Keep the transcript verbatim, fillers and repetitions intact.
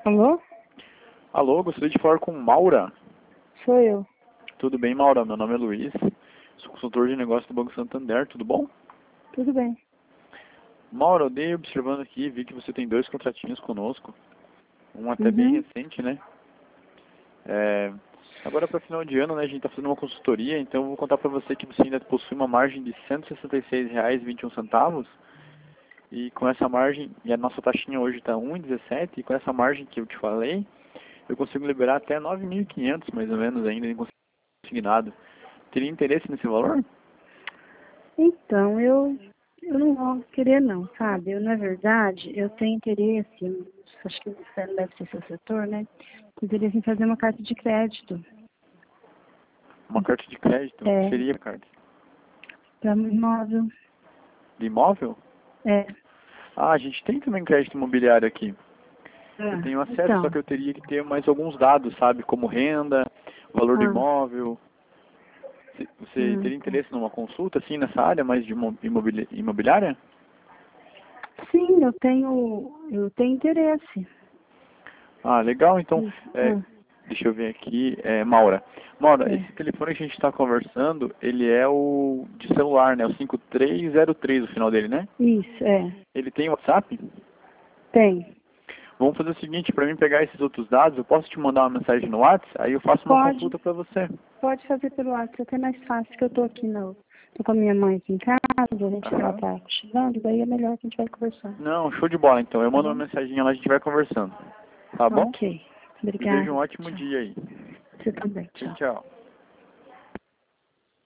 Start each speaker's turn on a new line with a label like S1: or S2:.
S1: Alô?
S2: Alô, gostaria de falar com Maura.
S1: Sou eu.
S2: Tudo bem, Maura? Meu nome é Luiz, sou consultor de negócio do Banco Santander, tudo bom?
S1: Tudo bem.
S2: Maura, eu dei observando aqui, vi que você tem dois contratinhos conosco, um até bem
S1: Uhum.
S2: recente, né? É, agora para final de ano, né, a gente está fazendo uma consultoria, então eu vou contar para você que você ainda possui uma margem de cento e sessenta e seis reais e vinte e um centavos, e com essa margem, e a nossa taxinha hoje está um vírgula dezessete, e com essa margem que eu te falei, eu consigo liberar até nove mil e quinhentos mais ou menos ainda em consignado. Teria interesse nesse valor?
S1: Então, eu, eu não vou querer não, sabe? Eu, na verdade, eu tenho interesse, eu acho que você não deve ser seu setor, né? Eu teria em fazer uma carta de crédito.
S2: Uma carta de crédito?
S1: É,
S2: Seria carta
S1: para imóvel.
S2: de imóvel?
S1: É.
S2: Ah, a gente tem também crédito imobiliário aqui. Eu
S1: Ah,
S2: tenho acesso, só
S1: então.
S2: que eu teria que ter mais alguns dados, sabe? Como renda, valor do
S1: Ah,
S2: imóvel. Se- Você
S1: hum,
S2: teria
S1: tá.
S2: interesse numa consulta, assim, nessa área mais de imo- imobili- imobiliária?
S1: Sim, eu tenho, eu tenho interesse.
S2: Ah, legal. Então,
S1: Hum,
S2: é,
S1: Ah,
S2: deixa eu ver aqui. É, Maura. Maura,
S1: é.
S2: esse telefone que a gente está conversando, ele é o de celular, né? O cinco três zero três, o final dele, né?
S1: Isso, é.
S2: Ele tem WhatsApp?
S1: Tem.
S2: Vamos fazer o seguinte, para mim pegar esses outros dados, eu posso te mandar uma mensagem no WhatsApp, aí eu faço uma
S1: Pode.
S2: consulta para você.
S1: Pode fazer pelo WhatsApp, é até mais fácil, que eu tô aqui no, tô com a minha mãe aqui em casa, a gente ela
S2: Aham.
S1: tá chegando, daí é melhor que a gente vai conversando,
S2: Não, show de bola então. Eu
S1: tá
S2: mando uma
S1: bom?
S2: mensaginha lá, a gente vai conversando. Tá bom?
S1: Ok.
S2: Desejo um
S1: Obrigada.
S2: ótimo
S1: Tchau.
S2: dia aí.
S1: Você também,
S2: Tchau,
S1: tchau.
S2: tchau.